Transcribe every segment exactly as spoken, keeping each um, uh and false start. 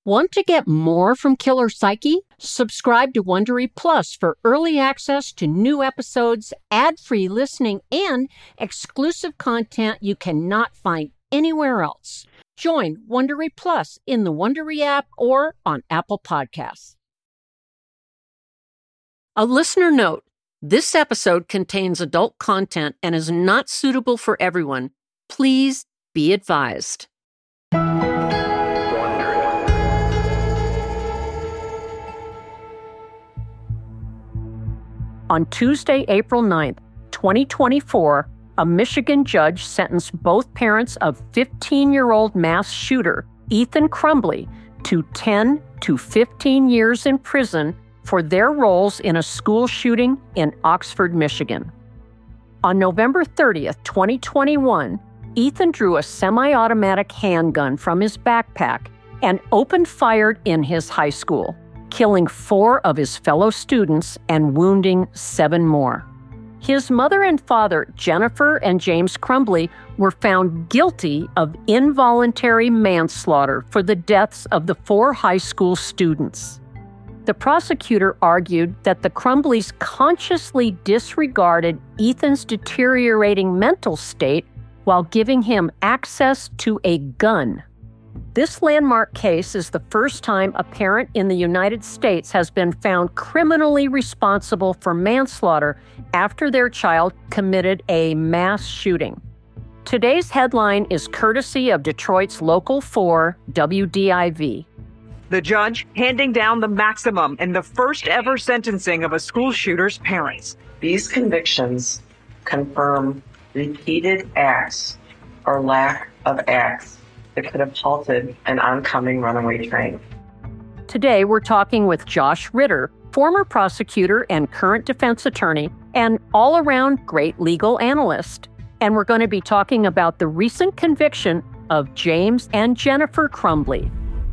Want to get more from Killer Psyche? Subscribe to Wondery Plus for early access to new episodes, ad-free listening, and exclusive content you cannot find anywhere else. Join Wondery Plus in the Wondery app or on Apple Podcasts. A listener note: this episode contains adult content and is not suitable for everyone. Please be advised. On Tuesday, April ninth, twenty twenty-four, a Michigan judge sentenced both parents of fifteen-year-old mass shooter Ethan Crumbley to ten to fifteen years in prison for their roles in a school shooting in Oxford, Michigan. On November thirtieth, twenty twenty-one, Ethan drew a semi-automatic handgun from his backpack and opened fire in his high school, killing four of his fellow students and wounding seven more. His mother and father, Jennifer and James Crumbley, were found guilty of involuntary manslaughter for the deaths of the four high school students. The prosecutor argued that the Crumbleys consciously disregarded Ethan's deteriorating mental state while giving him access to a gun. This landmark case is the first time a parent in the United States has been found criminally responsible for manslaughter after their child committed a mass shooting. Today's headline is courtesy of Detroit's Local four W D I V. The judge handing down the maximum in the first ever sentencing of a school shooter's parents. These convictions confirm repeated acts or lack of acts that could have halted an oncoming runaway train. Today, we're talking with Josh Ritter, former prosecutor and current defense attorney, and all-around great legal analyst. And we're going to be talking about the recent conviction of James and Jennifer Crumbley.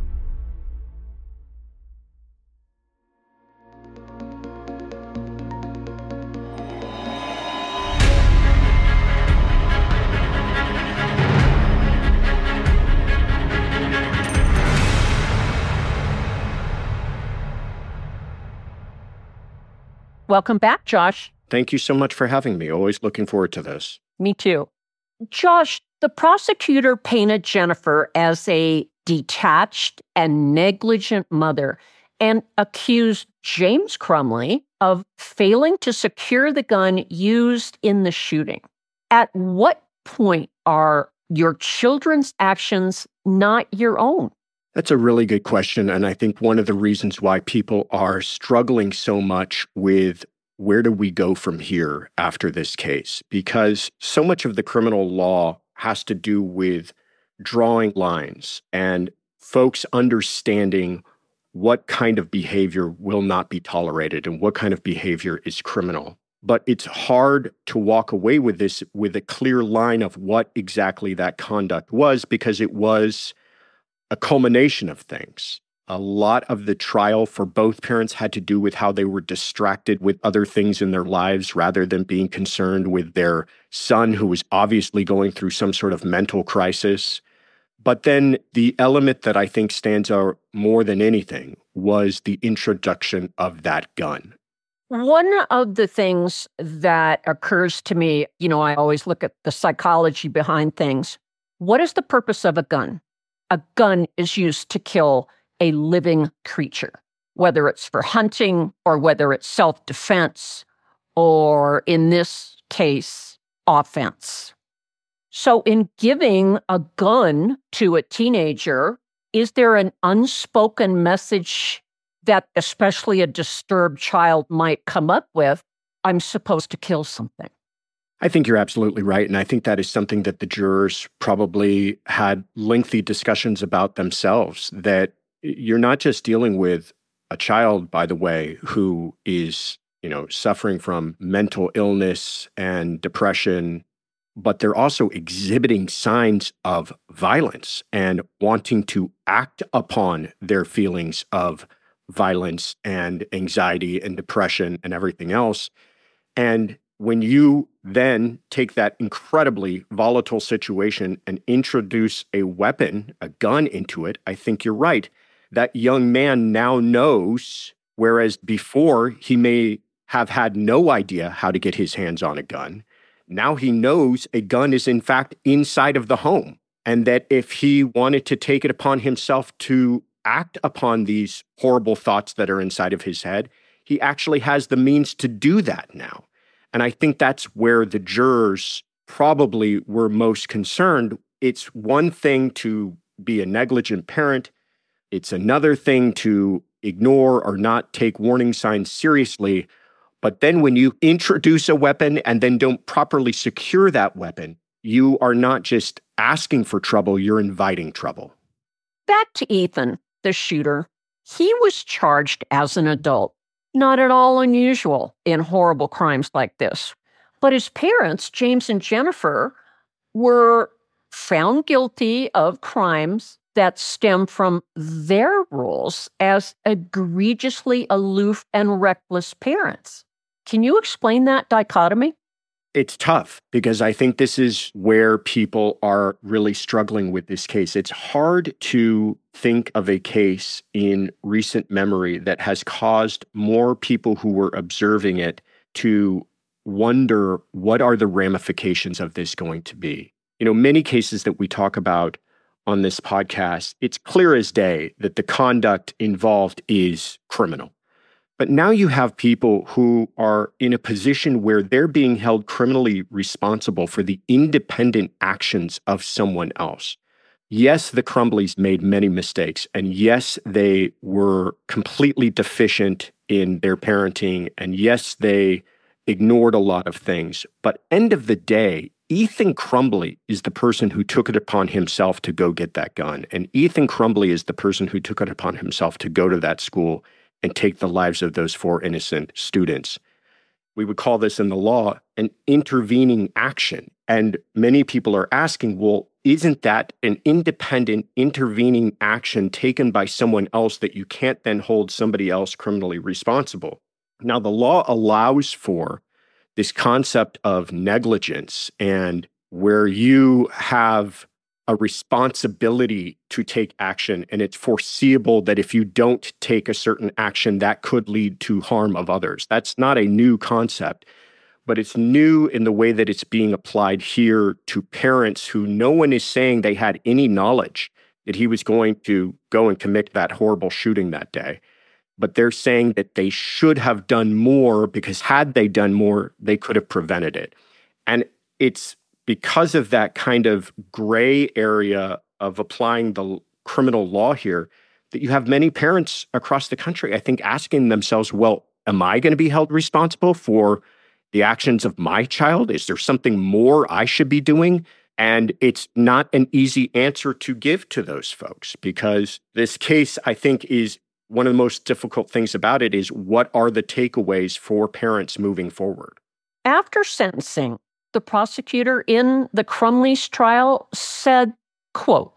Welcome back, Josh. Thank you so much for having me. Always looking forward to this. Me too. Josh, the prosecutor painted Jennifer as a detached and negligent mother and accused James Crumbley of failing to secure the gun used in the shooting. At what point are your children's actions not your own? That's a really good question, and I think one of the reasons why people are struggling so much with where do we go from here after this case, because so much of the criminal law has to do with drawing lines and folks understanding what kind of behavior will not be tolerated and what kind of behavior is criminal. But it's hard to walk away with this with a clear line of what exactly that conduct was, because it was a culmination of things. A lot of the trial for both parents had to do with how they were distracted with other things in their lives rather than being concerned with their son, who was obviously going through some sort of mental crisis. But then the element that I think stands out more than anything was the introduction of that gun. One of the things that occurs to me, you know, I always look at the psychology behind things. What is the purpose of a gun? A gun is used to kill a living creature, whether it's for hunting or whether it's self-defense or, in this case, offense. So in giving a gun to a teenager, is there an unspoken message that especially a disturbed child might come up with? I'm supposed to kill something. I think you're absolutely right. And I think that is something that the jurors probably had lengthy discussions about themselves, that you're not just dealing with a child, by the way, who is, you know, suffering from mental illness and depression, but they're also exhibiting signs of violence and wanting to act upon their feelings of violence and anxiety and depression and everything else. And when you then take that incredibly volatile situation and introduce a weapon, a gun into it, I think you're right. that young man now knows, whereas before he may have had no idea how to get his hands on a gun. Now he knows a gun is in fact inside of the home, and that if he wanted to take it upon himself to act upon these horrible thoughts that are inside of his head, he actually has the means to do that now. And I think that's where the jurors probably were most concerned. It's one thing to be a negligent parent. It's another thing to ignore or not take warning signs seriously. But then when you introduce a weapon and then don't properly secure that weapon, you are not just asking for trouble, you're inviting trouble. Back to Ethan, the shooter. He was charged as an adult. Not at all unusual in horrible crimes like this. But his parents, James and Jennifer, were found guilty of crimes that stem from their roles as egregiously aloof and reckless parents. Can you explain that dichotomy? It's tough because I think this is where people are really struggling with this case. It's hard to think of a case in recent memory that has caused more people who were observing it to wonder, what are the ramifications of this going to be? You know, many cases that we talk about on this podcast, it's clear as day that the conduct involved is criminal. But now you have people who are in a position where they're being held criminally responsible for the independent actions of someone else. Yes, the Crumbleys made many mistakes, and yes, they were completely deficient in their parenting, and yes, they ignored a lot of things. But end of the day, Ethan Crumbley is the person who took it upon himself to go get that gun, and Ethan Crumbley is the person who took it upon himself to go to that school and take the lives of those four innocent students. We would call this in the law an intervening action. And many people are asking, well, isn't that an independent intervening action taken by someone else that you can't then hold somebody else criminally responsible? Now, the law allows for this concept of negligence, and where you have a responsibility to take action, and it's foreseeable that if you don't take a certain action, that could lead to harm of others. That's not a new concept, but it's new in the way that it's being applied here to parents who no one is saying they had any knowledge that he was going to go and commit that horrible shooting that day. But they're saying that they should have done more because had they done more, they could have prevented it. And it's because of that kind of gray area of applying the criminal law here that you have many parents across the country, I think, asking themselves, well, am I going to be held responsible for the actions of my child? Is there something more I should be doing? And it's not an easy answer to give to those folks, because this case, I think, is one of the most difficult things about it is, what are the takeaways for parents moving forward? After sentencing, the prosecutor in the Crumbley's trial said, quote,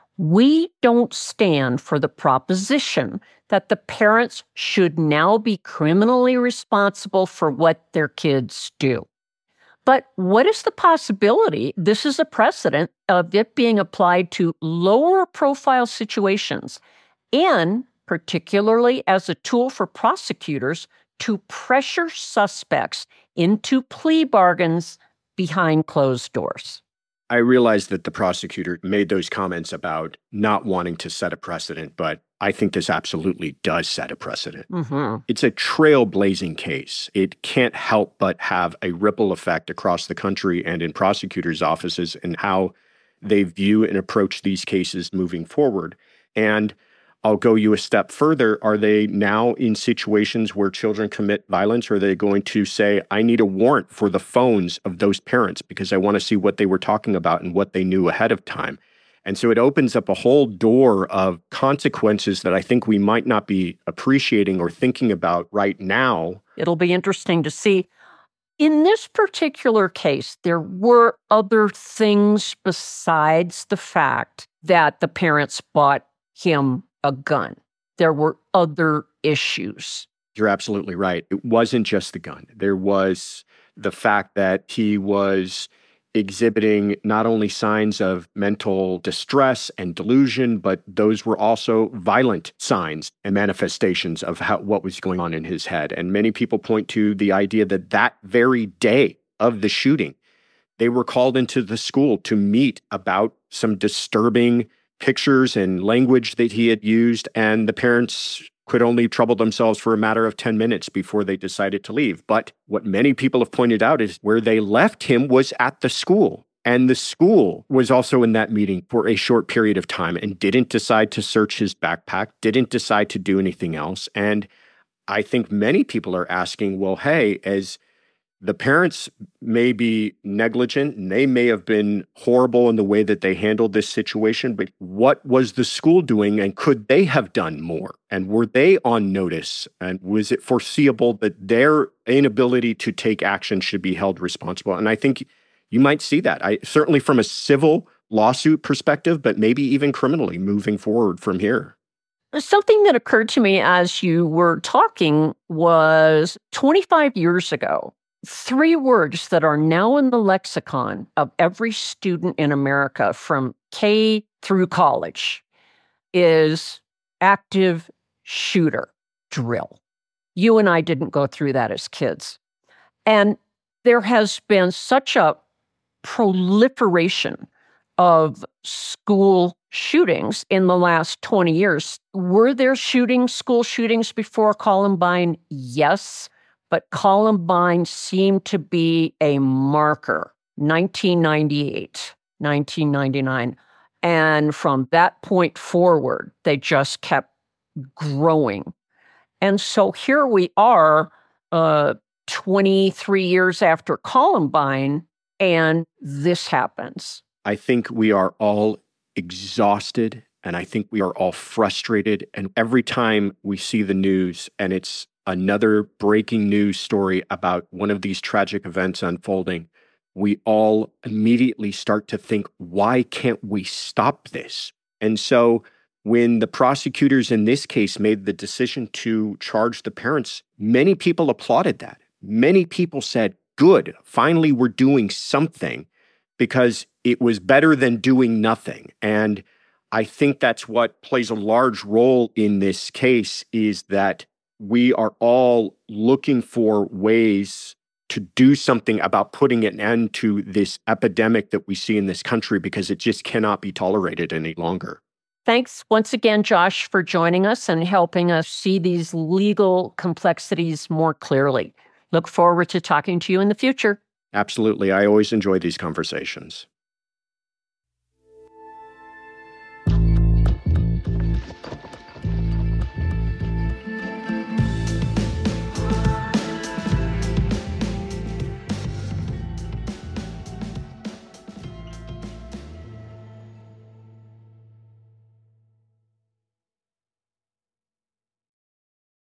"We don't stand for the proposition that the parents should now be criminally responsible for what their kids do. But what is the possibility this is a precedent of it being applied to lower profile situations, and particularly as a tool for prosecutors to pressure suspects into plea bargains behind closed doors?" I realize that the prosecutor made those comments about not wanting to set a precedent, but I think this absolutely does set a precedent. Mm-hmm. It's a trailblazing case. It can't help but have a ripple effect across the country and in prosecutors' offices and how they view and approach these cases moving forward. And I'll go you a step further. Are they now in situations where children commit violence? Or are they going to say, I need a warrant for the phones of those parents because I want to see what they were talking about and what they knew ahead of time? And so it opens up a whole door of consequences that I think we might not be appreciating or thinking about right now. It'll be interesting to see. In this particular case, there were other things besides the fact that the parents bought him a gun. There were other issues. You're absolutely right. It wasn't just the gun. There was the fact that he was exhibiting not only signs of mental distress and delusion, but those were also violent signs and manifestations of how, what was going on in his head. And many people point to the idea that that very day of the shooting, they were called into the school to meet about some disturbing pictures and language that he had used, and the parents could only trouble themselves for a matter of ten minutes before they decided to leave. But what many people have pointed out is where they left him was at the school. And the school was also in that meeting for a short period of time and didn't decide to search his backpack, didn't decide to do anything else. And I think many people are asking, well, hey, as the parents may be negligent and they may have been horrible in the way that they handled this situation, but what was the school doing, and could they have done more? And were they on notice? And was it foreseeable that their inability to take action should be held responsible? And I think you might see that, I certainly from a civil lawsuit perspective, but maybe even criminally moving forward from here. Something that occurred to me as you were talking was twenty-five years ago, three words that are now in the lexicon of every student in America from K through college is active shooter drill. You and I didn't go through that as kids. And there has been such a proliferation of school shootings in the last twenty years. Were there shootings, school shootings before Columbine? Yes. But Columbine seemed to be a marker, nineteen ninety-eight, nineteen ninety-nine. And from that point forward, they just kept growing. And so here we are, uh, twenty-three years after Columbine, and this happens. I think we are all exhausted, and I think we are all frustrated. And every time we see the news and it's another breaking news story about one of these tragic events unfolding, we all immediately start to think, why can't we stop this? And so when the prosecutors in this case made the decision to charge the parents, many people applauded that. Many people said, good, finally we're doing something, because it was better than doing nothing. And I think that's what plays a large role in this case, is that we are all looking for ways to do something about putting an end to this epidemic that we see in this country, because it just cannot be tolerated any longer. Thanks once again, Josh, for joining us and helping us see these legal complexities more clearly. Look forward to talking to you in the future. Absolutely. I always enjoy these conversations.